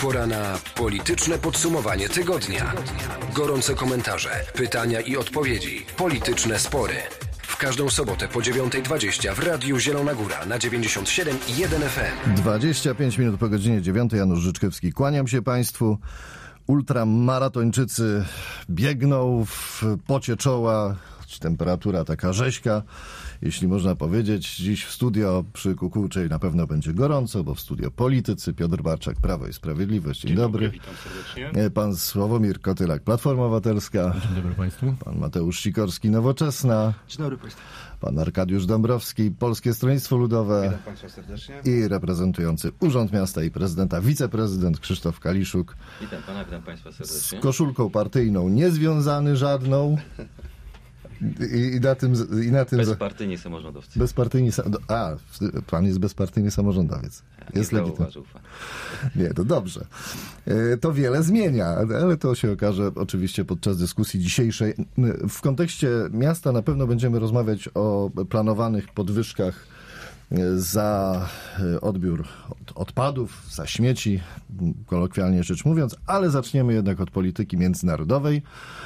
Pora na polityczne podsumowanie tygodnia. Gorące komentarze, pytania i odpowiedzi. Polityczne spory. W każdą sobotę po 9:20 w Radiu Zielona Góra na 97,1 FM. 25 minut po godzinie 9. Janusz Życzkowski. Kłaniam się Państwu. Ultramaratończycy biegną w pocie czoła, temperatura taka rzeźka, jeśli można powiedzieć. Dziś w studio przy Kukułczej na pewno będzie gorąco, bo w studio politycy. Piotr Barczak, Prawo i Sprawiedliwość. Dzień dobry. Witam serdecznie. Pan Sławomir Kotylak, Platforma Obywatelska. Dzień dobry Państwu. Pan Mateusz Sikorski, Nowoczesna. Dzień dobry Państwu. Pan Arkadiusz Dąbrowski, Polskie Stronnictwo Ludowe. Witam Państwa serdecznie. I reprezentujący Urząd Miasta i Prezydenta, wiceprezydent Krzysztof Kaliszuk. Witam Pana, witam Państwa serdecznie. Z koszulką partyjną niezwiązany żadną. I na tym Bezpartyjni samorządowcy. Bezpartyjni pan jest bezpartyjny samorządowiec. Jest legitymny. Nie, to dobrze. To wiele zmienia, ale to się okaże oczywiście podczas dyskusji dzisiejszej. W kontekście miasta na pewno będziemy rozmawiać o planowanych podwyżkach za odbiór odpadów, za śmieci, kolokwialnie rzecz mówiąc, ale zaczniemy jednak od polityki międzynarodowej,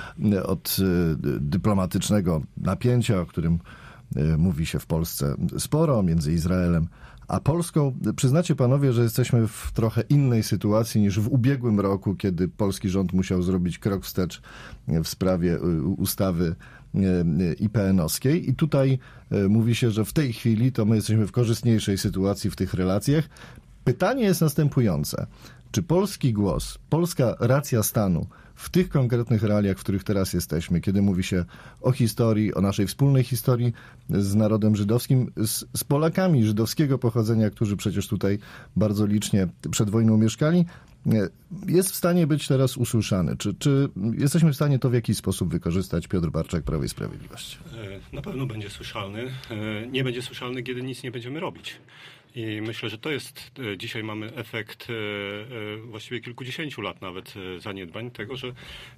od dyplomatycznego napięcia, o którym mówi się w Polsce sporo, między Izraelem a Polską. Przyznacie panowie, że jesteśmy w trochę innej sytuacji niż w ubiegłym roku, kiedy polski rząd musiał zrobić krok wstecz w sprawie ustawy IPN-owskiej. I tutaj mówi się, że w tej chwili to my jesteśmy w korzystniejszej sytuacji w tych relacjach. Pytanie jest następujące. Czy polski głos, polska racja stanu w tych konkretnych realiach, w których teraz jesteśmy, kiedy mówi się o historii, o naszej wspólnej historii z narodem żydowskim, z Polakami żydowskiego pochodzenia, którzy przecież tutaj bardzo licznie przed wojną mieszkali, jest w stanie być teraz usłyszany? Czy jesteśmy w stanie to w jakiś sposób wykorzystać? Piotr Barczak, Prawo i Sprawiedliwość. Na pewno będzie słyszalny. Nie będzie słyszalny, kiedy nic nie będziemy robić. I myślę, że to jest, dzisiaj mamy efekt właściwie kilkudziesięciu lat nawet zaniedbań tego, że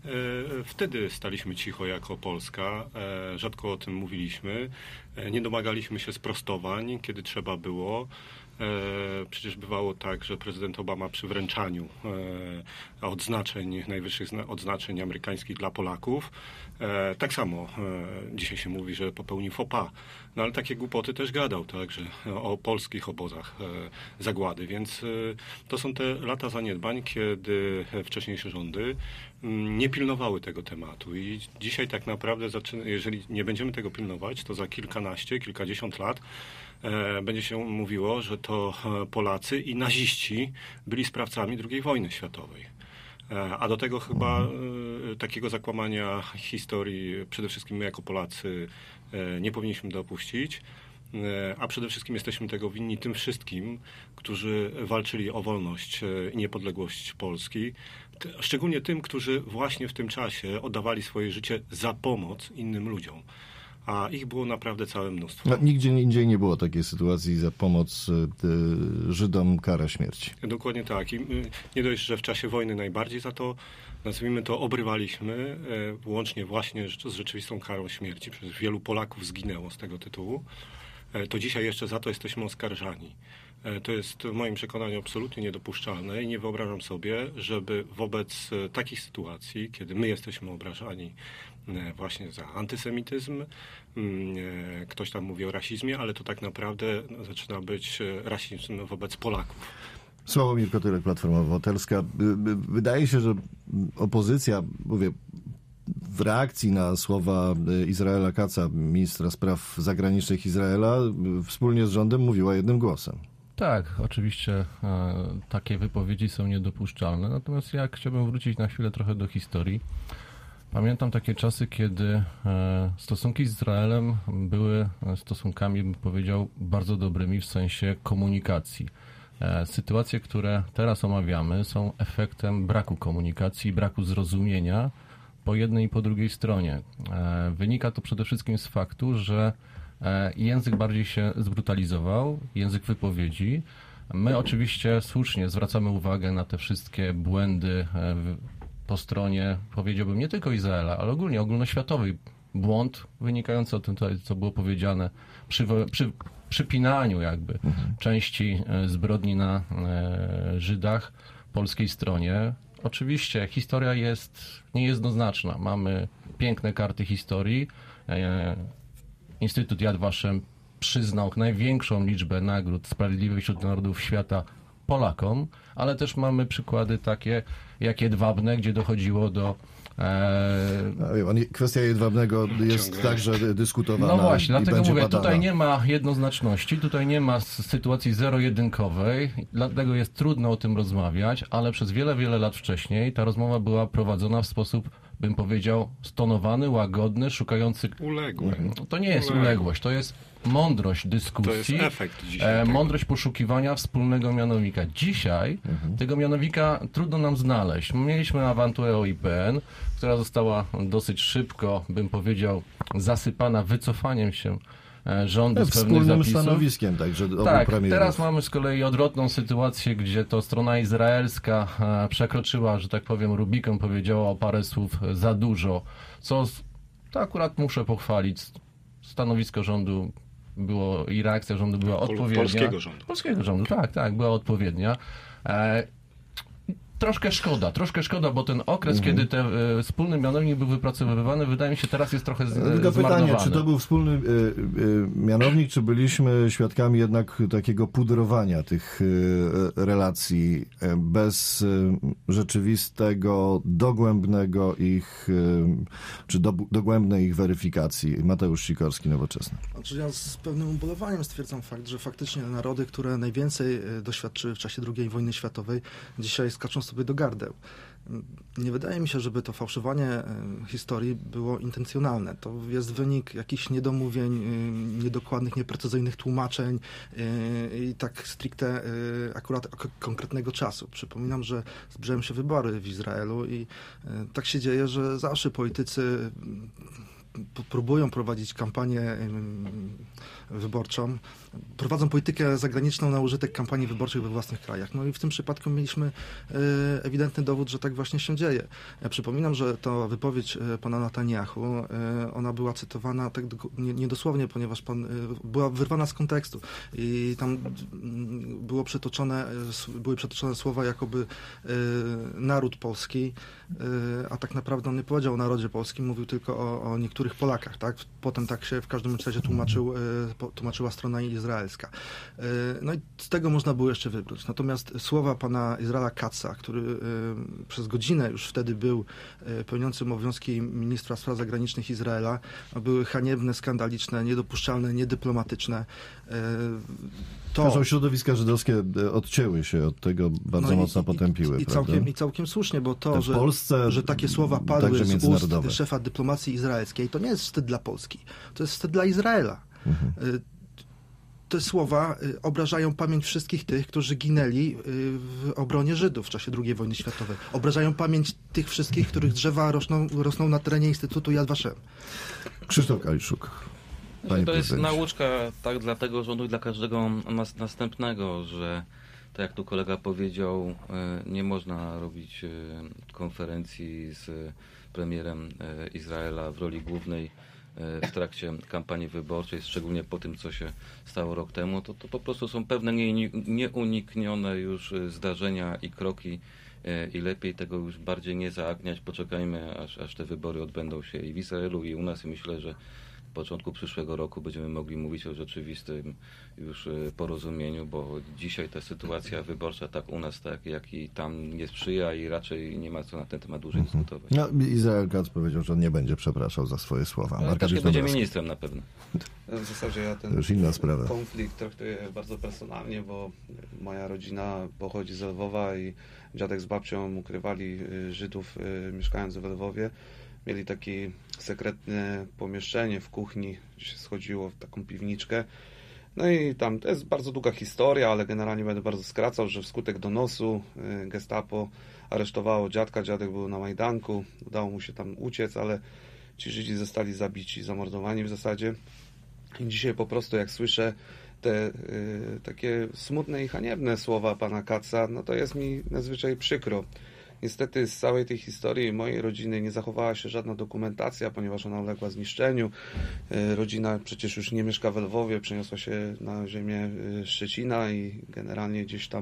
wtedy staliśmy cicho jako Polska, rzadko o tym mówiliśmy, nie domagaliśmy się sprostowań, kiedy trzeba było. Przecież bywało tak, że prezydent Obama przy wręczaniu odznaczeń, najwyższych odznaczeń amerykańskich dla Polaków, tak samo dzisiaj się mówi, że popełnił faux pas. No ale takie głupoty też gadał, tak, że o polskich obozach zagłady. Więc to są te lata zaniedbań, kiedy wcześniejsze rządy nie pilnowały tego tematu. I dzisiaj tak naprawdę, jeżeli nie będziemy tego pilnować, to za kilkadziesiąt lat będzie się mówiło, że to Polacy i naziści byli sprawcami II wojny światowej. A do tego chyba takiego zakłamania historii przede wszystkim my jako Polacy nie powinniśmy dopuścić, a przede wszystkim jesteśmy tego winni tym wszystkim, którzy walczyli o wolność i niepodległość Polski, szczególnie tym, którzy właśnie w tym czasie oddawali swoje życie za pomoc innym ludziom. A ich było naprawdę całe mnóstwo. No, nigdzie indziej nie było takiej sytuacji. Za pomoc Żydom kara śmierci. Dokładnie tak. I nie dość, że w czasie wojny najbardziej za to, nazwijmy to, obrywaliśmy, łącznie właśnie z rzeczywistą karą śmierci. Przecież wielu Polaków zginęło z tego tytułu. To dzisiaj jeszcze za to jesteśmy oskarżani. To jest w moim przekonaniu absolutnie niedopuszczalne i nie wyobrażam sobie, żeby wobec takich sytuacji, kiedy my jesteśmy obrażani właśnie za antysemityzm, ktoś tam mówi o rasizmie, ale to tak naprawdę zaczyna być rasizm wobec Polaków. Sławomir Kotylak, Platforma Obywatelska. Wydaje się, że opozycja, mówię, w reakcji na słowa Izraela Katza, ministra spraw zagranicznych Izraela, wspólnie z rządem mówiła jednym głosem. Tak, oczywiście takie wypowiedzi są niedopuszczalne, natomiast ja chciałbym wrócić na chwilę trochę do historii. Pamiętam takie czasy, kiedy stosunki z Izraelem były stosunkami, bym powiedział, bardzo dobrymi w sensie komunikacji. Sytuacje, które teraz omawiamy, są efektem braku komunikacji, braku zrozumienia po jednej i po drugiej stronie. Wynika to przede wszystkim z faktu, że język bardziej się zbrutalizował, język wypowiedzi. My oczywiście słusznie zwracamy uwagę na te wszystkie błędy po stronie, powiedziałbym, nie tylko Izraela, ale ogólnie ogólnoświatowy błąd wynikający o tym, co było powiedziane przy przypinaniu jakby części zbrodni na Żydach polskiej stronie. Oczywiście historia jest niejednoznaczna. Mamy piękne karty historii. Instytut Yad Vashem przyznał największą liczbę nagród sprawiedliwych wśród narodów świata Polakom, ale też mamy przykłady takie jak Jedwabne, gdzie dochodziło do... Kwestia Jedwabnego jest także dyskutowana. No właśnie, dlatego mówię, badana. Tutaj nie ma jednoznaczności, tutaj nie ma sytuacji zero-jedynkowej, dlatego jest trudno o tym rozmawiać, ale przez wiele, wiele lat wcześniej ta rozmowa była prowadzona w sposób, bym powiedział, stonowany, łagodny, szukający... Uległy. To nie jest uległość, to jest mądrość dyskusji, to jest efekt dzisiaj mądrość poszukiwania wspólnego mianownika. Dzisiaj tego mianownika trudno nam znaleźć. Mieliśmy awanturę o IPN, która została dosyć szybko, bym powiedział, zasypana wycofaniem się rządu z pewnych zapisów. Wspólnym stanowiskiem także obu premierów. Teraz mamy z kolei odwrotną sytuację, gdzie to strona izraelska przekroczyła, że tak powiem, Rubikon, powiedziała o parę słów za dużo, to akurat muszę pochwalić. Stanowisko rządu było i reakcja rządu była odpowiednia. Polskiego rządu, tak, była odpowiednia. Troszkę szkoda, bo ten okres, kiedy ten wspólny mianownik był wypracowywany, wydaje mi się, teraz jest trochę Tylko pytanie, czy to był wspólny mianownik, czy byliśmy świadkami jednak takiego pudrowania tych relacji bez rzeczywistego, dogłębnego ich, czy dogłębnej ich weryfikacji? Mateusz Sikorski, Nowoczesna. Znaczy ja z pewnym ubolewaniem stwierdzam fakt, że faktycznie narody, które najwięcej doświadczyły w czasie II wojny światowej, dzisiaj skaczą sobie do gardeł. Nie wydaje mi się, żeby to fałszowanie historii było intencjonalne. To jest wynik jakichś niedomówień, niedokładnych, nieprecyzyjnych tłumaczeń i tak stricte akurat konkretnego czasu. Przypominam, że zbliżają się wybory w Izraelu i tak się dzieje, że zawsze politycy próbują prowadzić kampanię wyborczą, prowadzą politykę zagraniczną na użytek kampanii wyborczych we własnych krajach. No i w tym przypadku mieliśmy ewidentny dowód, że tak właśnie się dzieje. Ja przypominam, że to wypowiedź pana Netanyahu, ona była cytowana tak niedosłownie, ponieważ była wyrwana z kontekstu i tam były przytoczone słowa jakoby naród polski, a tak naprawdę on nie powiedział o narodzie polskim, mówił tylko o niektórych Polakach, tak? Potem tak się w każdym razie tłumaczyła strona izraelska. No i z tego można było jeszcze wybrnąć. Natomiast słowa pana Izraela Katza, który przez godzinę już wtedy był pełniącym obowiązki ministra spraw zagranicznych Izraela, były haniebne, skandaliczne, niedopuszczalne, niedyplomatyczne. Środowiska żydowskie odcięły się od tego, bardzo mocno potępiły. I całkiem słusznie, bo to, że takie słowa padły z ust szefa dyplomacji izraelskiej, to nie jest wstyd dla Polski. To jest wstyd dla Izraela. Te słowa obrażają pamięć wszystkich tych, którzy ginęli w obronie Żydów w czasie II wojny światowej. Obrażają pamięć tych wszystkich, których drzewa rosną na terenie Instytutu Yad Vashem. Krzysztof Kaliszuk. To jest nauczka tak dla tego rządu i dla każdego następnego, że tak jak tu kolega powiedział, nie można robić konferencji z premierem Izraela w roli głównej w trakcie kampanii wyborczej, szczególnie po tym, co się stało rok temu. To po prostu są pewne nieuniknione już zdarzenia i kroki i lepiej tego już bardziej nie zaagniać. Poczekajmy, aż te wybory odbędą się i w Izraelu, i u nas, i myślę, że w początku przyszłego roku będziemy mogli mówić o rzeczywistym już porozumieniu, bo dzisiaj ta sytuacja wyborcza tak u nas, tak jak i tam nie sprzyja i raczej nie ma co na ten temat dłużej dyskutować. No, Izrael Katz powiedział, że on nie będzie przepraszał za swoje słowa. Ale też nie będzie ministrem na pewno. W zasadzie ja ten już inna sprawa. Konflikt traktuję bardzo personalnie, bo moja rodzina pochodzi z Lwowa i dziadek z babcią ukrywali Żydów mieszkając w Lwowie. Mieli takie sekretne pomieszczenie w kuchni, gdzie się schodziło w taką piwniczkę. No i tam to jest bardzo długa historia, ale generalnie będę bardzo skracał, że wskutek donosu Gestapo aresztowało dziadka. Dziadek był na Majdanku, udało mu się tam uciec, ale ci Żydzi zostali zabici, zamordowani w zasadzie. I dzisiaj po prostu jak słyszę te takie smutne i haniebne słowa pana Katza, no to jest mi nadzwyczaj przykro. Niestety z całej tej historii mojej rodziny nie zachowała się żadna dokumentacja, ponieważ ona uległa zniszczeniu. Rodzina przecież już nie mieszka w Lwowie, przeniosła się na ziemię Szczecina i generalnie gdzieś tam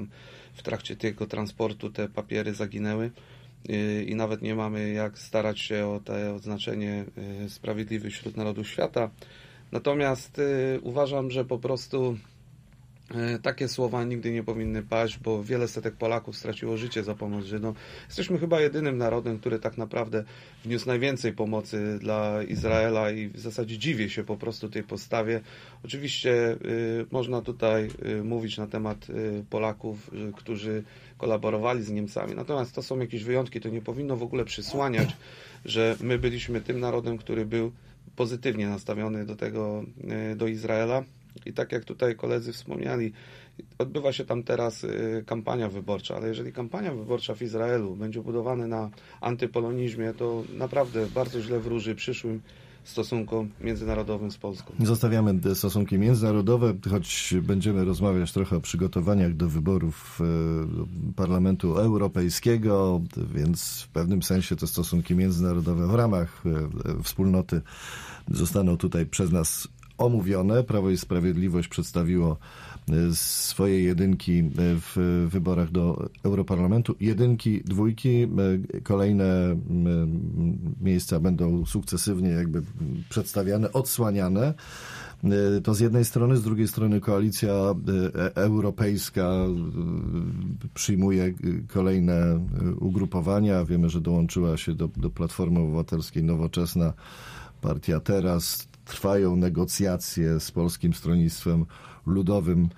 w trakcie tego transportu te papiery zaginęły i nawet nie mamy jak starać się o to odznaczenie sprawiedliwy wśród narodów świata. Natomiast uważam, że po prostu takie słowa nigdy nie powinny paść, bo wiele setek Polaków straciło życie za pomoc Żydom. Jesteśmy chyba jedynym narodem, który tak naprawdę wniósł najwięcej pomocy dla Izraela i w zasadzie dziwię się po prostu tej postawie. Oczywiście można tutaj mówić na temat Polaków, którzy kolaborowali z Niemcami, natomiast to są jakieś wyjątki, to nie powinno w ogóle przysłaniać, że my byliśmy tym narodem, który był pozytywnie nastawiony do Izraela. I tak jak tutaj koledzy wspomniali, odbywa się tam teraz kampania wyborcza, ale jeżeli kampania wyborcza w Izraelu będzie budowana na antypolonizmie, to naprawdę bardzo źle wróży przyszłym stosunkom międzynarodowym z Polską. Zostawiamy te stosunki międzynarodowe, choć będziemy rozmawiać trochę o przygotowaniach do wyborów Parlamentu Europejskiego, więc w pewnym sensie te stosunki międzynarodowe w ramach wspólnoty zostaną tutaj przez nas omówione. Prawo i Sprawiedliwość przedstawiło swoje jedynki w wyborach do Europarlamentu. Jedynki, dwójki, kolejne miejsca będą sukcesywnie jakby przedstawiane, odsłaniane. To z jednej strony, z drugiej strony Koalicja Europejska przyjmuje kolejne ugrupowania. Wiemy, że dołączyła się do Platformy Obywatelskiej Nowoczesna Partia Teraz. Trwają negocjacje z Polskim Stronnictwem Ludowym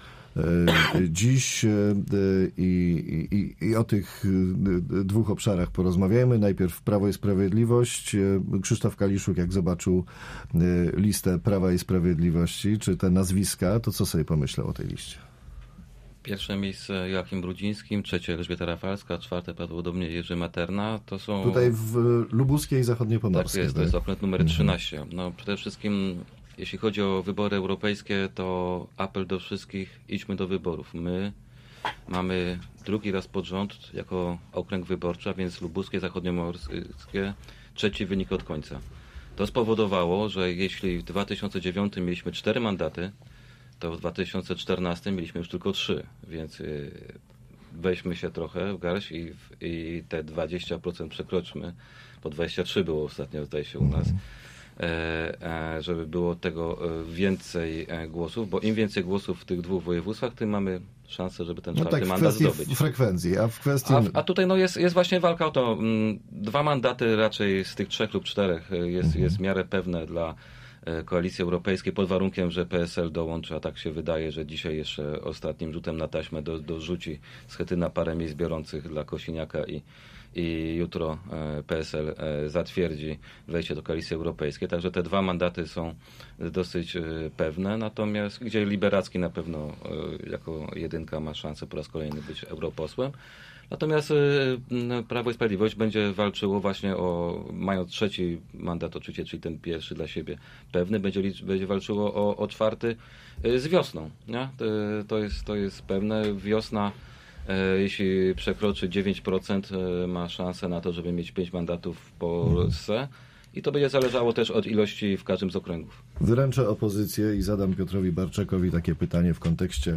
dziś i o tych dwóch obszarach porozmawiajmy. Najpierw Prawo i Sprawiedliwość. Krzysztof Kaliszuk, jak zobaczył listę Prawa i Sprawiedliwości, czy te nazwiska, to co sobie pomyślał o tej liście? Pierwsze miejsce Joachim Brudziński, trzecie Elżbieta Rafalska, czwarte prawdopodobnie Jerzy Materna. To są... Tutaj w Lubuskiej i Zachodniopomorskiej. Tak jest, to jest okręg numer 13. No, przede wszystkim, jeśli chodzi o wybory europejskie, to apel do wszystkich, idźmy do wyborów. My mamy drugi raz pod rząd jako okręg wyborczy, a więc lubuskie, zachodniomorskie, trzeci wynik od końca. To spowodowało, że jeśli w 2009 mieliśmy 4 mandaty, to w 2014 mieliśmy już tylko 3, więc weźmy się trochę w garść i te 20% przekroczmy, bo 23 było ostatnio, zdaje się, u nas, żeby było tego więcej głosów, bo im więcej głosów w tych dwóch województwach, tym mamy szansę, żeby ten czwarty mandat zdobyć. Frekwencji, a w kwestii... A tutaj no jest właśnie walka o to. 2 mandaty raczej z tych 3 lub 4 jest w miarę pewne dla Koalicji Europejskiej, pod warunkiem, że PSL dołączy, a tak się wydaje, że dzisiaj jeszcze ostatnim rzutem na taśmę dorzuci Schetyna parę miejsc biorących dla Kosiniaka i jutro PSL zatwierdzi wejście do Koalicji Europejskiej. Także te 2 mandaty są dosyć pewne, natomiast gdzie Liberacki na pewno jako jedynka ma szansę po raz kolejny być europosłem. Natomiast Prawo i Sprawiedliwość będzie walczyło właśnie mając trzeci mandat oczywiście, czyli ten pierwszy dla siebie pewny, będzie walczyło o czwarty z wiosną. Nie? To jest pewne. Wiosna, jeśli przekroczy 9%, ma szansę na to, żeby mieć 5 mandatów w Polsce. I to będzie zależało też od ilości w każdym z okręgów. Wyręczę opozycję i zadam Piotrowi Barczakowi takie pytanie w kontekście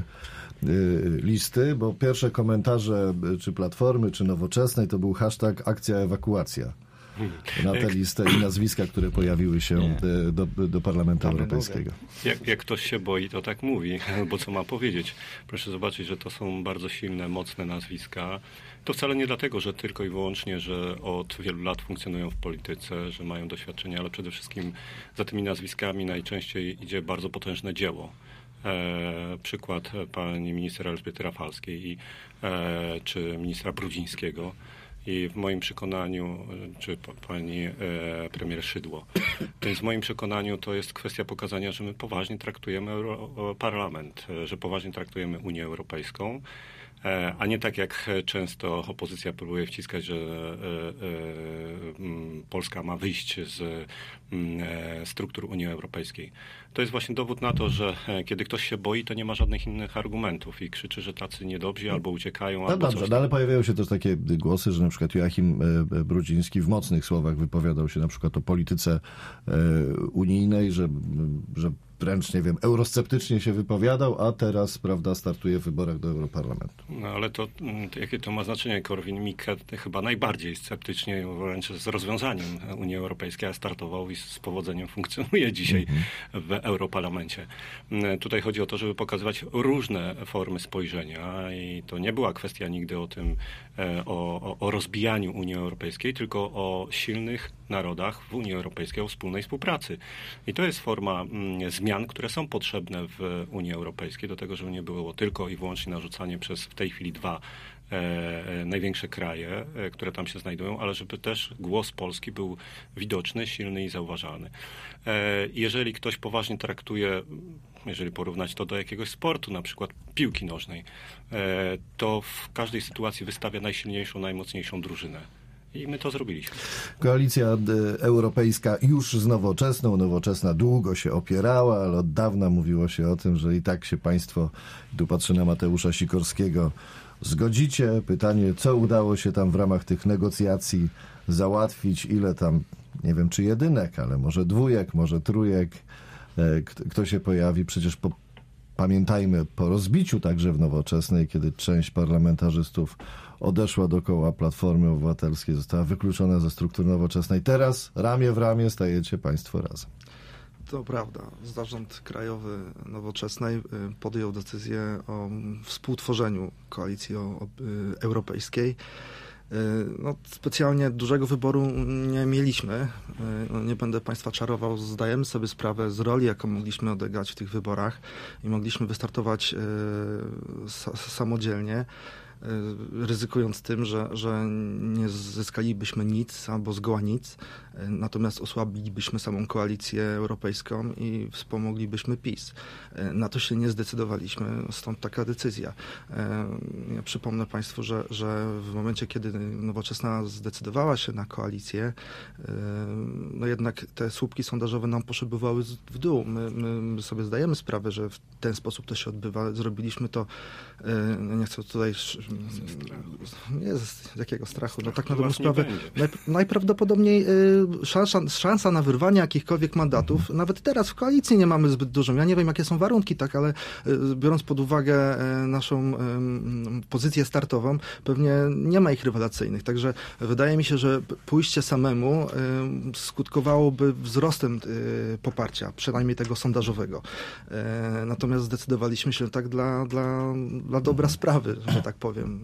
listy, bo pierwsze komentarze czy Platformy, czy Nowoczesnej to był hashtag akcja ewakuacja na tę listę i nazwiska, które pojawiły się do Parlamentu Europejskiego. Jak ktoś się boi, to tak mówi, bo co ma powiedzieć? Proszę zobaczyć, że to są bardzo silne, mocne nazwiska. To wcale nie dlatego, że tylko i wyłącznie, że od wielu lat funkcjonują w polityce, że mają doświadczenie, ale przede wszystkim za tymi nazwiskami najczęściej idzie bardzo potężne dzieło. Przykład pani minister Elżbiety Rafalskiej czy ministra Brudzińskiego i w moim przekonaniu, czy pani premier Szydło. Więc w moim przekonaniu to jest kwestia pokazania, że my poważnie traktujemy Parlament, że poważnie traktujemy Unię Europejską, a nie tak jak często opozycja próbuje wciskać, że Polska ma wyjść z struktur Unii Europejskiej. To jest właśnie dowód na to, że kiedy ktoś się boi, to nie ma żadnych innych argumentów i krzyczy, że tacy niedobrzy albo uciekają. No albo dobrze, coś. No ale pojawiają się też takie głosy, że na przykład Joachim Brudziński w mocnych słowach wypowiadał się na przykład o polityce unijnej, że wręcz, nie wiem, eurosceptycznie się wypowiadał, a teraz, prawda, startuje w wyborach do Europarlamentu. No ale to jakie to ma znaczenie? Korwin-Mikke chyba najbardziej sceptycznie, wręcz z rozwiązaniem Unii Europejskiej, a startował i z powodzeniem funkcjonuje dzisiaj w Europarlamencie. Tutaj chodzi o to, żeby pokazywać różne formy spojrzenia i to nie była kwestia nigdy o tym, o rozbijaniu Unii Europejskiej, tylko o silnych narodach w Unii Europejskiej, o wspólnej współpracy. I to jest forma zmian, które są potrzebne w Unii Europejskiej do tego, żeby nie było tylko i wyłącznie narzucanie przez w tej chwili 2 największe kraje, które tam się znajdują, ale żeby też głos Polski był widoczny, silny i zauważalny. Jeżeli ktoś poważnie traktuje, jeżeli porównać to do jakiegoś sportu, na przykład piłki nożnej, to w każdej sytuacji wystawia najsilniejszą, najmocniejszą drużynę. I my to zrobiliśmy. Koalicja Europejska już z Nowoczesną. Nowoczesna długo się opierała, ale od dawna mówiło się o tym, że i tak się państwo, tu patrzę na Mateusza Sikorskiego, zgodzicie. Pytanie, co udało się tam w ramach tych negocjacji załatwić, ile tam, nie wiem czy jedynek, ale może 2, może 3, kto się pojawi. Przecież pamiętajmy, po rozbiciu także w Nowoczesnej, kiedy część parlamentarzystów odeszła do koła Platformy Obywatelskiej, została wykluczona ze struktur Nowoczesnej. Teraz ramię w ramię stajecie państwo razem. To prawda. Zarząd Krajowy Nowoczesnej podjął decyzję o współtworzeniu Koalicji Europejskiej. No, specjalnie dużego wyboru nie mieliśmy. Nie będę państwa czarował. Zdajemy sobie sprawę z roli, jaką mogliśmy odegrać w tych wyborach i mogliśmy wystartować samodzielnie, ryzykując tym, że nie zyskalibyśmy nic albo zgoła nic, natomiast osłabilibyśmy samą koalicję europejską i wspomoglibyśmy PiS. Na to się nie zdecydowaliśmy, stąd taka decyzja. Ja przypomnę państwu, że w momencie, kiedy Nowoczesna zdecydowała się na koalicję, no jednak te słupki sondażowe nam poszybowały w dół. My sobie zdajemy sprawę, że w ten sposób to się odbywa. Zrobiliśmy to, nie chcę tutaj nie z jakiego strachu, no tak na dobrą sprawę. Najprawdopodobniej szansa na wyrwanie jakichkolwiek mandatów, nawet teraz w koalicji nie mamy zbyt dużą. Ja nie wiem, jakie są warunki, tak, ale biorąc pod uwagę naszą pozycję startową, pewnie nie ma ich rewelacyjnych. Także wydaje mi się, że pójście samemu skutkowałoby wzrostem poparcia, przynajmniej tego sondażowego. Natomiast zdecydowaliśmy się tak dla dobra sprawy, że tak powiem.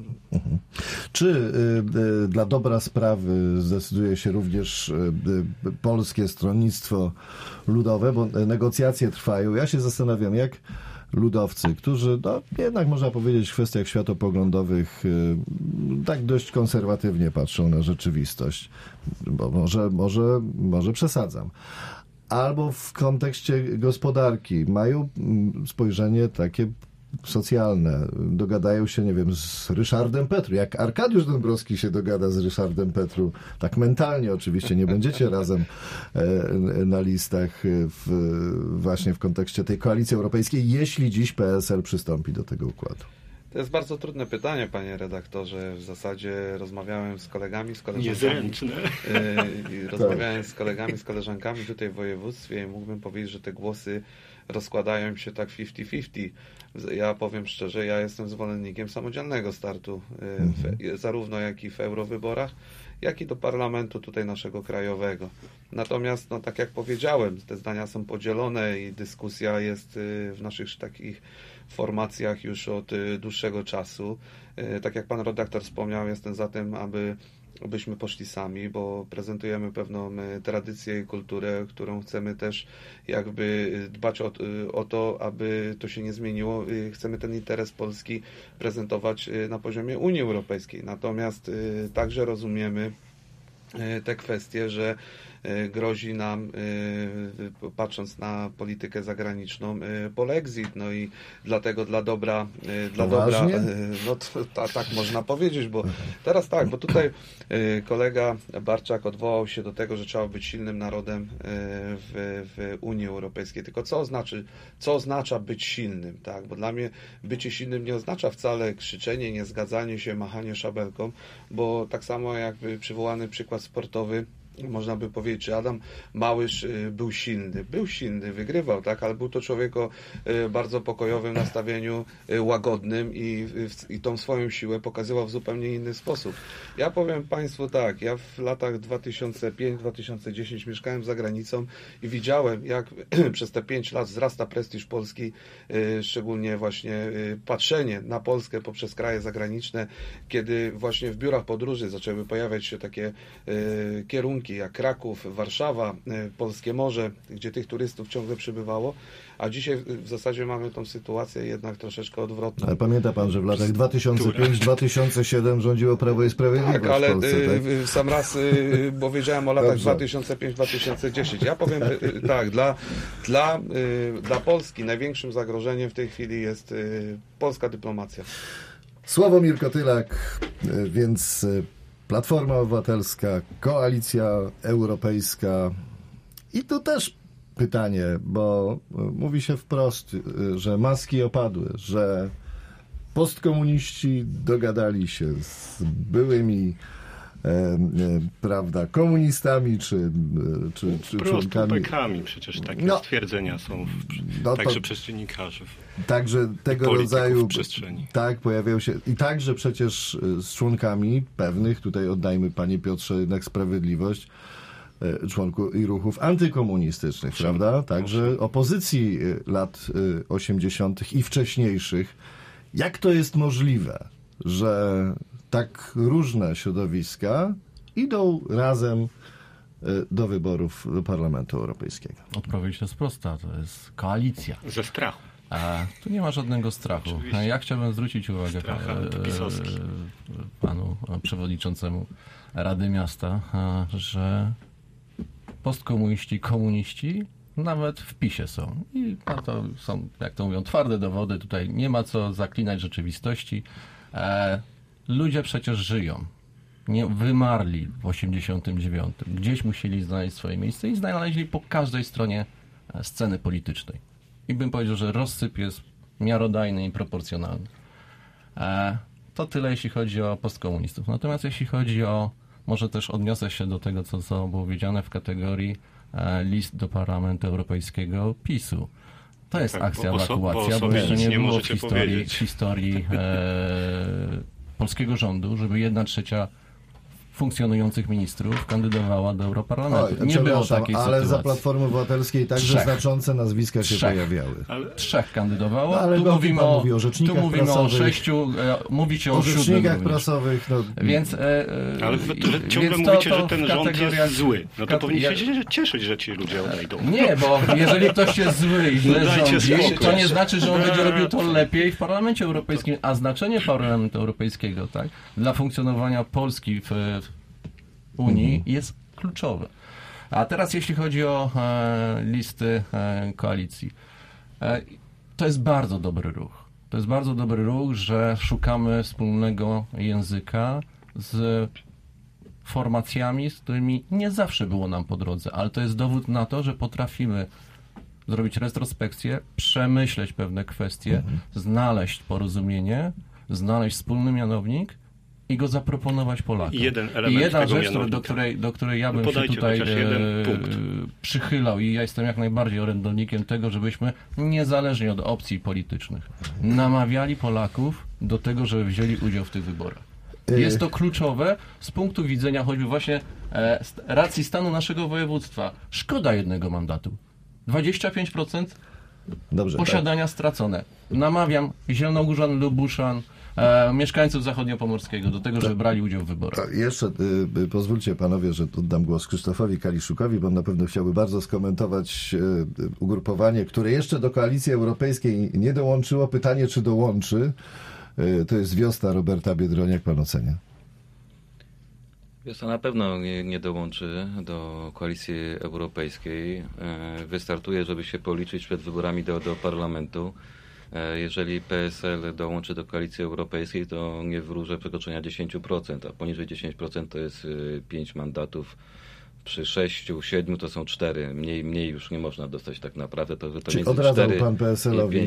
Czy dla dobra sprawy zdecyduje się również Polskie Stronnictwo Ludowe, bo negocjacje trwają. Ja się zastanawiam, jak ludowcy, którzy jednak można powiedzieć w kwestiach światopoglądowych tak dość konserwatywnie patrzą na rzeczywistość, bo może przesadzam. Albo w kontekście gospodarki mają spojrzenie takie socjalne, dogadają się, nie wiem, z Ryszardem Petru. Jak Arkadiusz Dąbrowski się dogada z Ryszardem Petru, tak mentalnie oczywiście, nie będziecie razem na listach właśnie w kontekście tej koalicji europejskiej, jeśli dziś PSL przystąpi do tego układu. To jest bardzo trudne pytanie, panie redaktorze. W zasadzie rozmawiałem z kolegami, z koleżankami. Niezręczne. Rozmawiałem z kolegami, z koleżankami tutaj w województwie i mógłbym powiedzieć, że te głosy rozkładają się tak 50-50. Ja powiem szczerze, ja jestem zwolennikiem samodzielnego startu, zarówno jak i w eurowyborach, jak i do parlamentu tutaj naszego krajowego. Natomiast, no tak jak powiedziałem, te zdania są podzielone i dyskusja jest w naszych takich formacjach już od dłuższego czasu. Tak jak pan redaktor wspomniał, jestem za tym, abyśmy poszli sami, bo prezentujemy pewną tradycję i kulturę, którą chcemy też jakby dbać o to, aby to się nie zmieniło. Chcemy ten interes Polski prezentować na poziomie Unii Europejskiej. Natomiast także rozumiemy te kwestie, że grozi nam, patrząc na politykę zagraniczną, polexit. No i dlatego dla dobra, no tak można powiedzieć, bo teraz tak, bo tutaj kolega Barczak odwołał się do tego, że trzeba być silnym narodem w Unii Europejskiej. Tylko co oznacza być silnym, tak? Bo dla mnie bycie silnym nie oznacza wcale krzyczenie, niezgadzanie się, machanie szabelką, bo tak samo jakby przywołany przykład sportowy, można by powiedzieć, czy Adam Małysz był silny. Był silny, wygrywał, tak, ale był to człowiek o bardzo pokojowym nastawieniu, łagodnym i tą swoją siłę pokazywał w zupełnie inny sposób. Ja powiem Państwu tak, ja w latach 2005-2010 mieszkałem za granicą i widziałem, jak przez te 5 lat wzrasta prestiż Polski, szczególnie właśnie patrzenie na Polskę poprzez kraje zagraniczne, kiedy właśnie w biurach podróży zaczęły pojawiać się takie kierunki jak Kraków, Warszawa, Polskie Morze, gdzie tych turystów ciągle przybywało, a dzisiaj w zasadzie mamy tą sytuację jednak troszeczkę odwrotną. Ale pamięta pan, że w latach 2005-2007 rządziło Prawo i Sprawiedliwość tak, ale w Polsce, tak? Sam raz, bo wiedziałem o latach 2005-2010. Ja powiem tak, dla Polski największym zagrożeniem w tej chwili jest polska dyplomacja. Sławomir Kotylak, więc Platforma Obywatelska, Koalicja Europejska i tu też pytanie, bo mówi się wprost, że maski opadły, że postkomuniści dogadali się z byłymi prawda, komunistami czy członkami. Bekami przecież takie stwierdzenia są także przez dziennikarzy. Także tego rodzaju tak pojawiają się i także przecież z członkami pewnych, tutaj oddajmy panie Piotrze jednak sprawiedliwość, członków i ruchów antykomunistycznych, prawda? Także opozycji lat 80. i wcześniejszych. Jak to jest możliwe, że tak różne środowiska idą razem do wyborów do Parlamentu Europejskiego? Odpowiedź jest prosta, to jest koalicja. Ze strachu. Tu nie ma żadnego strachu. Oczywiście. Ja chciałbym zwrócić uwagę panu przewodniczącemu Rady Miasta, że postkomuniści, komuniści nawet w PiS-ie są. I to są, jak to mówią, twarde dowody. Tutaj nie ma co zaklinać rzeczywistości. Ludzie przecież żyją. Nie wymarli w 89. Gdzieś musieli znaleźć swoje miejsce i znaleźli po każdej stronie sceny politycznej. I bym powiedział, że rozsyp jest miarodajny i proporcjonalny. To tyle, jeśli chodzi o postkomunistów. Natomiast jeśli chodzi o, może też odniosę się do tego, co było powiedziane w kategorii list do Parlamentu Europejskiego PiS-u. To jest akcja ewakuacja, bo jeszcze nie było w historii polskiego rządu, żeby 1/3 funkcjonujących ministrów kandydowała do Europarlamentu. Nie było takiej sytuacji. Ale za Platformy Obywatelskiej także znaczące nazwiska się pojawiały. 3 kandydowało. No, ale tu mówimy o rzecznikach o 6, mówi się o 7. rzecznikach prasowych. No. Więc, ale ciągle mówicie, że ten rząd jest zły. No to powinniście się cieszyć, że ci ludzie odejdą. Nie, bo jeżeli ktoś jest zły i źle rządzi, to nie znaczy, że on będzie robił to lepiej w Parlamencie Europejskim. A znaczenie Parlamentu Europejskiego, tak, dla funkcjonowania Polski w Unii jest kluczowe. A teraz jeśli chodzi o listy koalicji. To jest bardzo dobry ruch. To jest bardzo dobry ruch, że szukamy wspólnego języka z formacjami, z którymi nie zawsze było nam po drodze, ale to jest dowód na to, że potrafimy zrobić retrospekcję, przemyśleć pewne kwestie, znaleźć porozumienie, znaleźć wspólny mianownik i go zaproponować Polakom. I jedna rzecz, do której ja bym się tutaj przychylał i ja jestem jak najbardziej orędownikiem tego, żebyśmy niezależnie od opcji politycznych namawiali Polaków do tego, żeby wzięli udział w tych wyborach. Jest to kluczowe z punktu widzenia choćby właśnie racji stanu naszego województwa. Szkoda 1 mandatu. 25% posiadania stracone. Namawiam Zielonogórzan, Lubuszan, mieszkańców Zachodniopomorskiego do tego, żeby brali udział w wyborach. Jeszcze pozwólcie panowie, że oddam głos Krzysztofowi Kaliszukowi, bo on na pewno chciałby bardzo skomentować ugrupowanie, które jeszcze do Koalicji Europejskiej nie dołączyło. Pytanie, czy dołączy. To jest Wiosna Roberta Biedronia. Jak pan ocenia? Wiosna na pewno nie dołączy do Koalicji Europejskiej. Wystartuje, żeby się policzyć przed wyborami do parlamentu. Jeżeli PSL dołączy do Koalicji Europejskiej, to nie wróżę przekroczenia 10%, a poniżej 10% to jest 5 mandatów. Przy 6, 7 to są 4. Mniej już nie można dostać tak naprawdę. To czyli odradzał pan PSL-owi?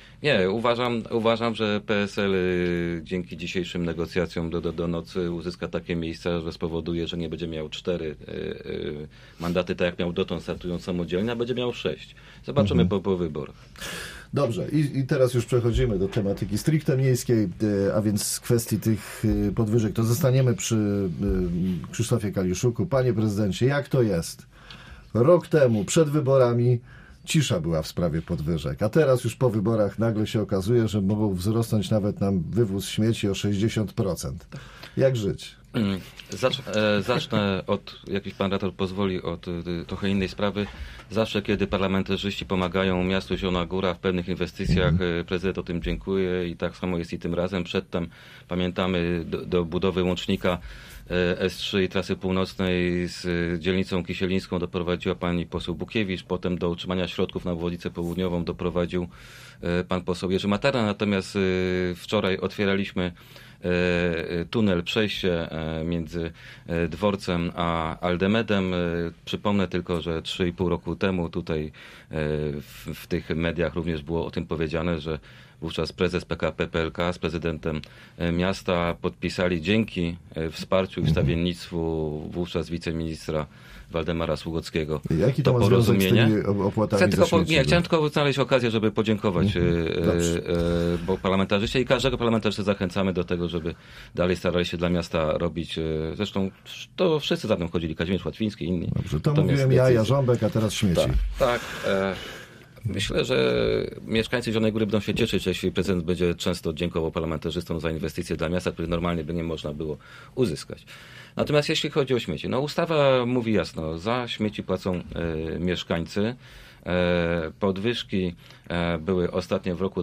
Nie, uważam, że PSL dzięki dzisiejszym negocjacjom do nocy uzyska takie miejsca, że spowoduje, że nie będzie miał 4 mandaty, tak jak miał dotąd startując samodzielnie, a będzie miał 6. Zobaczymy po wyborach. Dobrze, i teraz już przechodzimy do tematyki stricte miejskiej, a więc z kwestii tych podwyżek. To zostaniemy przy Krzysztofie Kaliszuku. Panie prezydencie, jak to jest? Rok temu, przed wyborami, cisza była w sprawie podwyżek, a teraz już po wyborach nagle się okazuje, że mogą wzrosnąć nawet nam wywóz śmieci o 60%. Jak żyć? Zacznę od, jak pan redaktor pozwoli, od trochę innej sprawy. Zawsze, kiedy parlamentarzyści pomagają miastu Zielona Góra w pewnych inwestycjach, prezydent o tym dziękuję i tak samo jest i tym razem. Przedtem pamiętamy do budowy łącznika S3 i trasy północnej z dzielnicą Kisielińską doprowadziła pani poseł Bukiewicz, potem do utrzymania środków na obwodnicę południową doprowadził pan poseł Jerzy Materna, natomiast wczoraj otwieraliśmy tunel, przejście między dworcem a Aldemedem. Przypomnę tylko, że 3,5 roku temu tutaj w tych mediach również było o tym powiedziane, że wówczas prezes PKP PLK z prezydentem miasta podpisali dzięki wsparciu i wstawiennictwu wówczas wiceministra Waldemara Sługockiego Jaki to porozumienie? Opłatami chciałem tylko znaleźć okazję, żeby podziękować, bo parlamentarzyści i każdego parlamentarzystę zachęcamy do tego, żeby dalej starali się dla miasta robić. Zresztą to wszyscy za tym chodzili, Kazimierz Łatwiński i inni. Dobrze, to mówiłem ja, Jarząbek, a teraz śmieci. Tak. Myślę, że mieszkańcy Zielonej Góry będą się cieszyć, jeśli prezydent będzie często dziękował parlamentarzystom za inwestycje dla miasta, które normalnie by nie można było uzyskać. Natomiast jeśli chodzi o śmieci, ustawa mówi jasno, za śmieci płacą mieszkańcy. Podwyżki były ostatnio w roku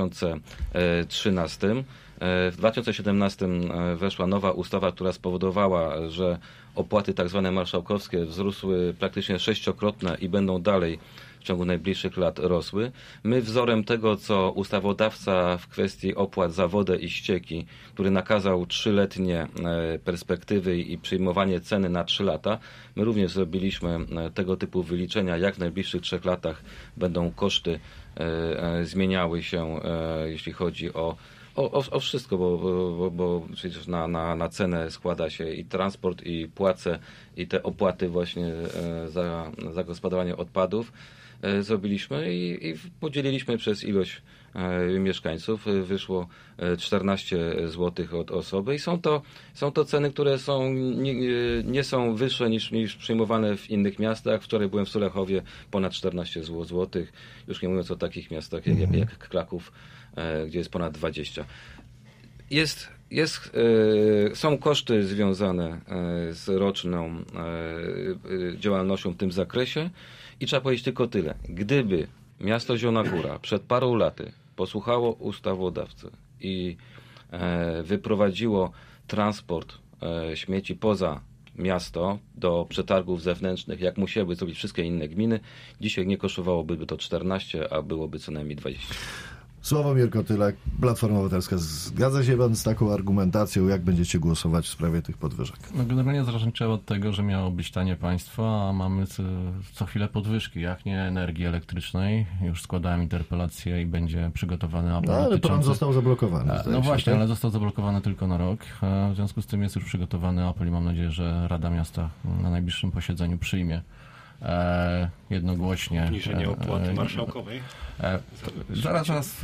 2013. W 2017 weszła nowa ustawa, która spowodowała, że opłaty tak zwane marszałkowskie wzrosły praktycznie 6-krotnie i będą dalej w ciągu najbliższych lat rosły. My wzorem tego, co ustawodawca w kwestii opłat za wodę i ścieki, który nakazał 3-letnie perspektywy i przyjmowanie ceny na 3 lata, my również zrobiliśmy tego typu wyliczenia, jak w najbliższych 3 latach będą koszty zmieniały się, jeśli chodzi o wszystko, bo przecież na cenę składa się i transport, i płace, i te opłaty właśnie za zagospodarowanie odpadów. Zrobiliśmy i podzieliliśmy przez ilość mieszkańców. Wyszło 14 zł od osoby i są to ceny, które nie są wyższe niż przyjmowane w innych miastach. Wczoraj byłem w Sulechowie, ponad 14 zł. Już nie mówiąc o takich miastach jak Kraków, gdzie jest ponad 20. Są koszty związane z roczną działalnością w tym zakresie i trzeba powiedzieć tylko tyle. Gdyby miasto Zielona Góra przed parą laty posłuchało ustawodawcy i wyprowadziło transport śmieci poza miasto do przetargów zewnętrznych, jak musiały zrobić wszystkie inne gminy, dzisiaj nie kosztowałoby to 14, a byłoby co najmniej 20. Sławomir Kotylak, Platforma Obywatelska. Zgadza się pan z taką argumentacją? Jak będziecie głosować w sprawie tych podwyżek? Generalnie zacząć trzeba od tego, że miało być tanie państwo, a mamy co chwilę podwyżki. Jak nie energii elektrycznej. Już składałem interpelację i będzie przygotowany apel. Ale prąd został zablokowany. No właśnie, ale został zablokowany tylko na rok. W związku z tym jest już przygotowany apel i mam nadzieję, że Rada Miasta na najbliższym posiedzeniu przyjmie jednogłośnie. Obniżenie opłaty marszałkowej. Zaraz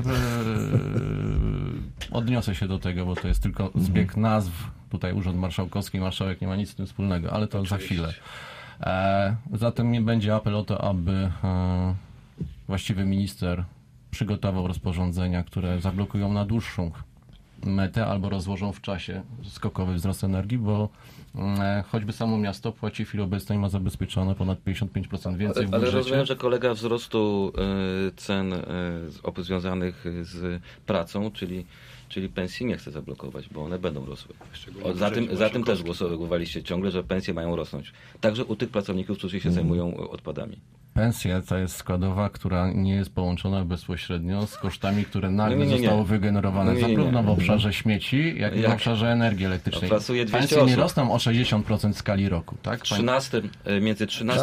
odniosę się do tego, bo to jest tylko zbieg nazw. Tutaj Urząd Marszałkowski, marszałek nie ma nic z tym wspólnego, ale to oczywiście za chwilę. Zatem nie będzie apel o to, aby właściwy minister przygotował rozporządzenia, które zablokują na dłuższą metę albo rozłożą w czasie skokowy wzrost energii, bo choćby samo miasto płaci w chwili obecnej, ma zabezpieczone ponad 55% więcej w budżecie. Ale rozumiem, że kolega wzrostu cen związanych z pracą, czyli pensji nie chce zablokować, bo one będą rosły. Za tym też głosowaliście ciągle, że pensje mają rosnąć. Także u tych pracowników, którzy się zajmują odpadami. pensje to jest składowa, która nie jest połączona bezpośrednio z kosztami, które nagle zostały wygenerowane zarówno w obszarze śmieci, jak i w obszarze energii elektrycznej. Pensje nie rosną o 60% w skali roku, tak? Między 13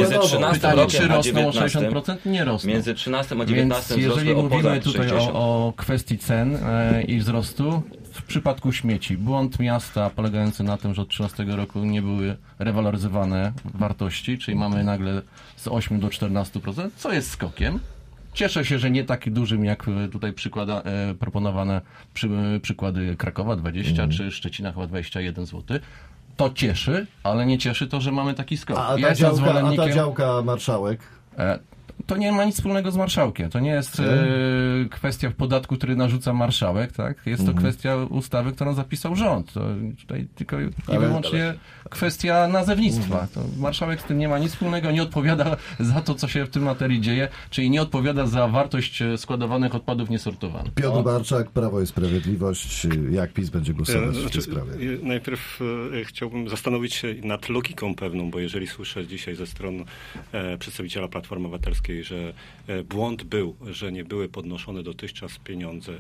czy rosną o 60%? Nie rosną. Między 13 a 19 Więc jeżeli mówimy tutaj o kwestii cen i wzrostu, w przypadku śmieci, błąd miasta polegający na tym, że od 2013 roku nie były rewaloryzowane wartości, czyli mamy nagle z 8 do 14%, co jest skokiem. Cieszę się, że nie taki dużym, jak tutaj proponowane przykłady Krakowa 20 czy Szczecina chyba 21 zł. To cieszy, ale nie cieszy to, że mamy taki skok. A ta działka marszałek? To nie ma nic wspólnego z marszałkiem. To nie jest kwestia podatku, który narzuca marszałek, tak? Jest to kwestia ustawy, którą zapisał rząd. To tutaj tylko i wyłącznie kwestia nazewnictwa. To marszałek z tym nie ma nic wspólnego, nie odpowiada za to, co się w tym materii dzieje, czyli nie odpowiada za wartość składowanych odpadów niesortowanych. Piotr Barczak, Prawo i Sprawiedliwość. Jak PiS będzie głosować w tej sprawie? Najpierw chciałbym zastanowić się nad logiką pewną, bo jeżeli słyszę dzisiaj ze stron przedstawiciela Platformy Obywatelskiej, że błąd był, że nie były podnoszone dotychczas pieniądze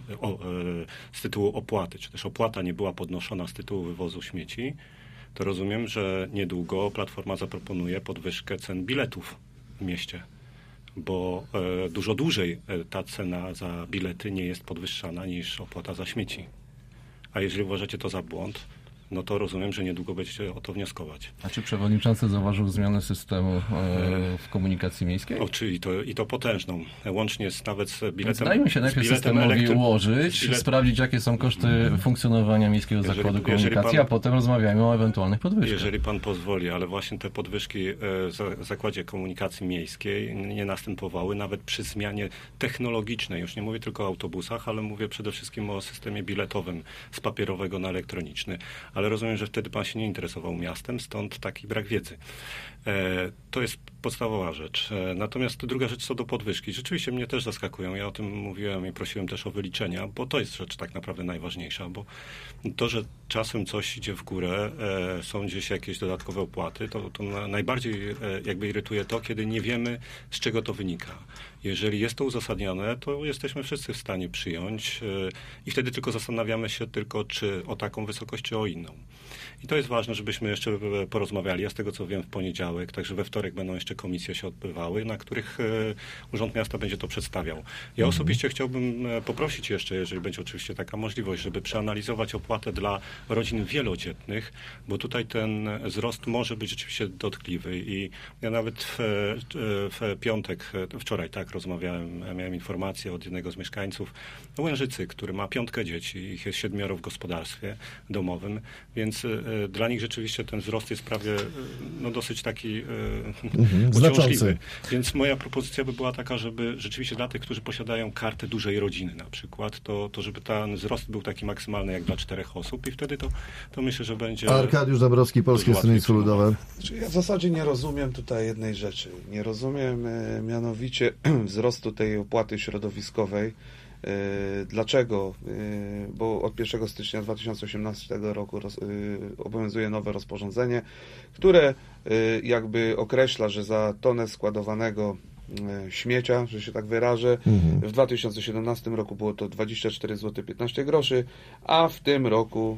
z tytułu opłaty, czy też opłata nie była podnoszona z tytułu wywozu śmieci, to rozumiem, że niedługo Platforma zaproponuje podwyżkę cen biletów w mieście, bo dużo dłużej ta cena za bilety nie jest podwyższana niż opłata za śmieci. A jeżeli uważacie to za błąd, no to rozumiem, że niedługo będziecie o to wnioskować. A czy przewodniczący zauważył zmianę systemu w komunikacji miejskiej? I to potężną. Łącznie nawet z biletem. Dajmy się najpierw systemowi ułożyć, sprawdzić, jakie są koszty funkcjonowania Miejskiego Zakładu Komunikacji, a potem rozmawiajmy o ewentualnych podwyżkach. Jeżeli pan pozwoli, ale właśnie te podwyżki w Zakładzie Komunikacji Miejskiej nie następowały nawet przy zmianie technologicznej. Już nie mówię tylko o autobusach, ale mówię przede wszystkim o systemie biletowym z papierowego na elektroniczny. Ale rozumiem, że wtedy pan się nie interesował miastem, stąd taki brak wiedzy. To jest podstawowa rzecz. Natomiast druga rzecz co do podwyżki. Rzeczywiście mnie też zaskakują. Ja o tym mówiłem i prosiłem też o wyliczenia, bo to jest rzecz tak naprawdę najważniejsza, bo to, że czasem coś idzie w górę, są gdzieś jakieś dodatkowe opłaty, to najbardziej jakby irytuje to, kiedy nie wiemy, z czego to wynika. Jeżeli jest to uzasadnione, to jesteśmy wszyscy w stanie przyjąć i wtedy tylko zastanawiamy się czy o taką wysokość, czy o inną. I to jest ważne, żebyśmy jeszcze porozmawiali. Ja z tego, co wiem, w poniedziałek, także we wtorek będą jeszcze komisje się odbywały, na których Urząd Miasta będzie to przedstawiał. Ja osobiście chciałbym poprosić jeszcze, jeżeli będzie oczywiście taka możliwość, żeby przeanalizować opłatę dla rodzin wielodzietnych, bo tutaj ten wzrost może być rzeczywiście dotkliwy i ja nawet w piątek, wczoraj miałem informację od jednego z mieszkańców Łężycy, który ma 5 dzieci, ich jest 7 w gospodarstwie domowym, więc dla nich rzeczywiście ten wzrost jest prawie dosyć taki uciążliwy. Więc moja propozycja by była taka, żeby rzeczywiście dla tych, którzy posiadają kartę dużej rodziny na przykład, to żeby ten wzrost był taki maksymalny jak dla 4 osób i wtedy to myślę, że będzie... Arkadiusz Dąbrowski, Polskie Stronnictwo Ludowe. Ja w zasadzie nie rozumiem tutaj jednej rzeczy. Nie rozumiem mianowicie wzrostu tej opłaty środowiskowej. Dlaczego? Bo od 1 stycznia 2018 roku obowiązuje nowe rozporządzenie, które jakby określa, że za tonę składowanego śmiecia, że się tak wyrażę, w 2017 roku było to 24 zł 15 groszy, a w tym roku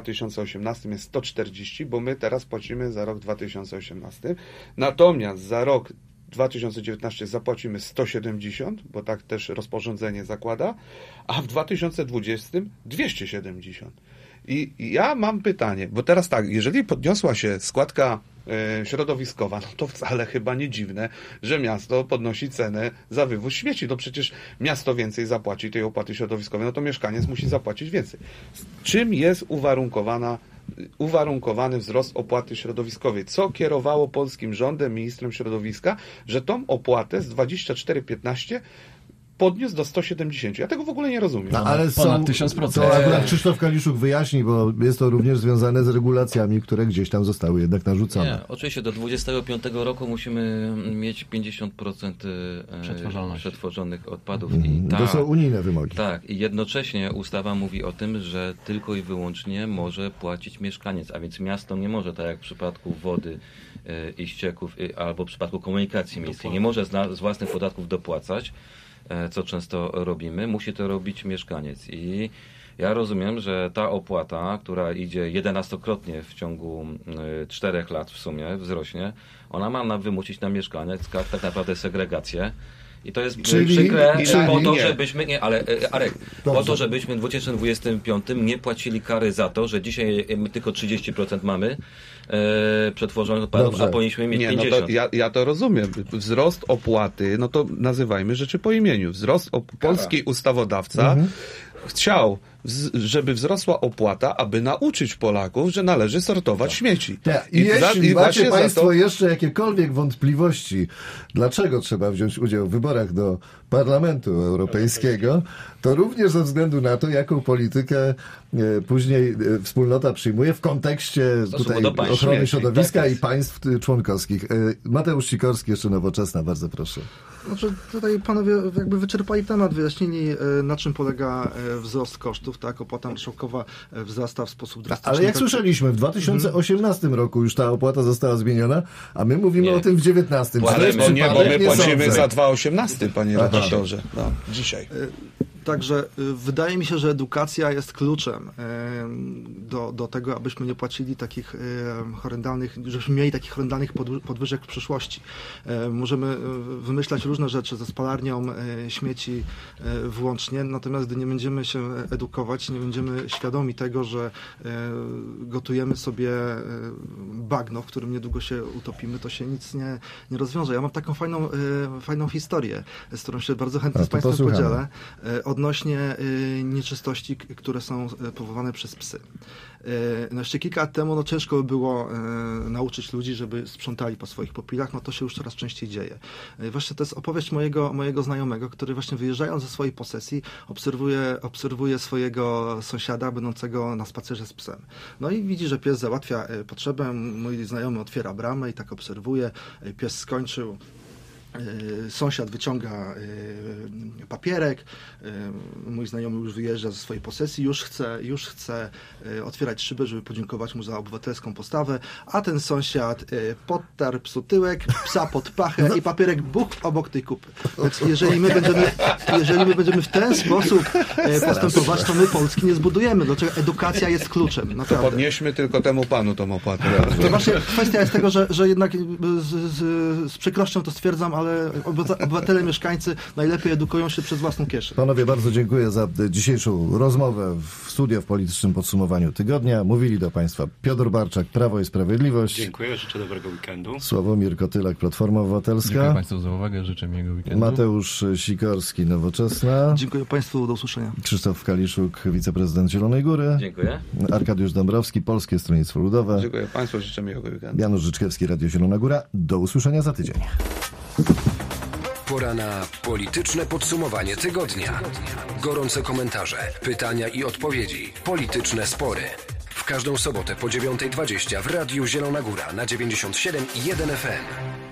2018 jest 140, bo my teraz płacimy za rok 2018. Natomiast za rok 2019 zapłacimy 170, bo tak też rozporządzenie zakłada, a w 2020 270. I ja mam pytanie, bo teraz tak, jeżeli podniosła się składka środowiskowa, no to wcale chyba nie dziwne, że miasto podnosi cenę za wywóz śmieci. No przecież miasto więcej zapłaci tej opłaty środowiskowej, no to mieszkaniec musi zapłacić więcej. Czym jest uwarunkowany wzrost opłaty środowiskowej? Co kierowało polskim rządem, ministrem środowiska, że tą opłatę z 24,15 podniósł do 170. Ja tego w ogóle nie rozumiem. No, ale ponad 1000%. To akurat Krzysztof Kaliszuk wyjaśni, bo jest to również związane z regulacjami, które gdzieś tam zostały jednak narzucone. Nie, oczywiście do 25 roku musimy mieć 50% przetworzonych odpadów. To są unijne wymogi. Tak, i jednocześnie ustawa mówi o tym, że tylko i wyłącznie może płacić mieszkaniec, a więc miasto nie może, tak jak w przypadku wody i ścieków, albo w przypadku komunikacji miejskiej, nie może z własnych podatków dopłacać, co często robimy, musi to robić mieszkaniec. I ja rozumiem, że ta opłata, która idzie 11-krotnie w ciągu 4 lat w sumie, wzrośnie, ona ma nam wymusić na mieszkaniach tak naprawdę segregację. I to jest przykre po to, żebyśmy, nie, ale Arek, po to, żebyśmy w 2025 nie płacili kary za to, że dzisiaj my tylko 30% mamy przetworzonych odpadów, a powinniśmy mieć 50%. No to ja to rozumiem. Wzrost opłaty, no to nazywajmy rzeczy po imieniu. Wzrost polski ustawodawca chciał, żeby wzrosła opłata, aby nauczyć Polaków, że należy sortować śmieci. I jeśli macie Państwo jeszcze jakiekolwiek wątpliwości, dlaczego trzeba wziąć udział w wyborach do Parlamentu Europejskiego, to również ze względu na to, jaką politykę później wspólnota przyjmuje w kontekście tutaj ochrony środowiska i państw członkowskich. Mateusz Sikorski, jeszcze Nowoczesna, bardzo proszę. Znaczy, tutaj panowie jakby wyczerpali temat, wyjaśnili, na czym polega wzrost kosztów, tak? Opłata marszałkowa wzrasta w sposób drastyczny. Ale jak słyszeliśmy, w 2018 roku już ta opłata została zmieniona, a my mówimy o tym w 2019. Bo my płacimy za 2018, panie redaktorze. No, dzisiaj. Także wydaje mi się, że edukacja jest kluczem do tego, abyśmy nie płacili takich horrendalnych, żebyśmy mieli takich horrendalnych podwyżek w przyszłości. Możemy wymyślać różne rzeczy ze spalarnią śmieci włącznie, natomiast gdy nie będziemy się edukować, nie będziemy świadomi tego, że gotujemy sobie bagno, w którym niedługo się utopimy, to się nic nie rozwiąże. Ja mam taką fajną historię, z którą się bardzo chętnie z Państwem podzielę, odnośnie nieczystości, które są powodowane przez psy. No jeszcze kilka lat temu ciężko by było nauczyć ludzi, żeby sprzątali po swoich pupilach, no to się już coraz częściej dzieje. Właśnie to jest opowieść mojego znajomego, który właśnie wyjeżdżając ze swojej posesji obserwuje swojego sąsiada będącego na spacerze z psem. No i widzi, że pies załatwia potrzebę, mój znajomy otwiera bramę i tak obserwuje, pies skończył. Sąsiad wyciąga papierek, mój znajomy już wyjeżdża ze swojej posesji, już chce otwierać szybę, żeby podziękować mu za obywatelską postawę, a ten sąsiad podtarł psu tyłek, psa pod pachę i papierek buch obok tej kupy. Więc jeżeli my będziemy w ten sposób postępować, to my Polski nie zbudujemy. Dlaczego edukacja jest kluczem. Naprawdę. To podnieśmy tylko temu panu tą opłatę. To właśnie kwestia jest tego, że jednak z przykrością to stwierdzam, ale obywatele, mieszkańcy najlepiej edukują się przez własną kieszeń. Panowie, bardzo dziękuję za dzisiejszą rozmowę w studio w politycznym podsumowaniu tygodnia. Mówili do Państwa Piotr Barczak, Prawo i Sprawiedliwość. Dziękuję, życzę dobrego weekendu. Sławomir Kotylak, Platforma Obywatelska. Dziękuję Państwu za uwagę, życzę miłego weekendu. Mateusz Sikorski, Nowoczesna. Dziękuję Państwu, do usłyszenia. Krzysztof Kaliszuk, wiceprezydent Zielonej Góry. Dziękuję. Arkadiusz Dąbrowski, Polskie Stronnictwo Ludowe. Dziękuję Państwu, życzę miłego weekendu. Janusz Życzkewski, Radio Zielona Góra. Do usłyszenia za tydzień. Pora na polityczne podsumowanie tygodnia. Gorące komentarze, pytania i odpowiedzi. Polityczne spory. W każdą sobotę po 9:20 w Radiu Zielona Góra na 97,1 FM.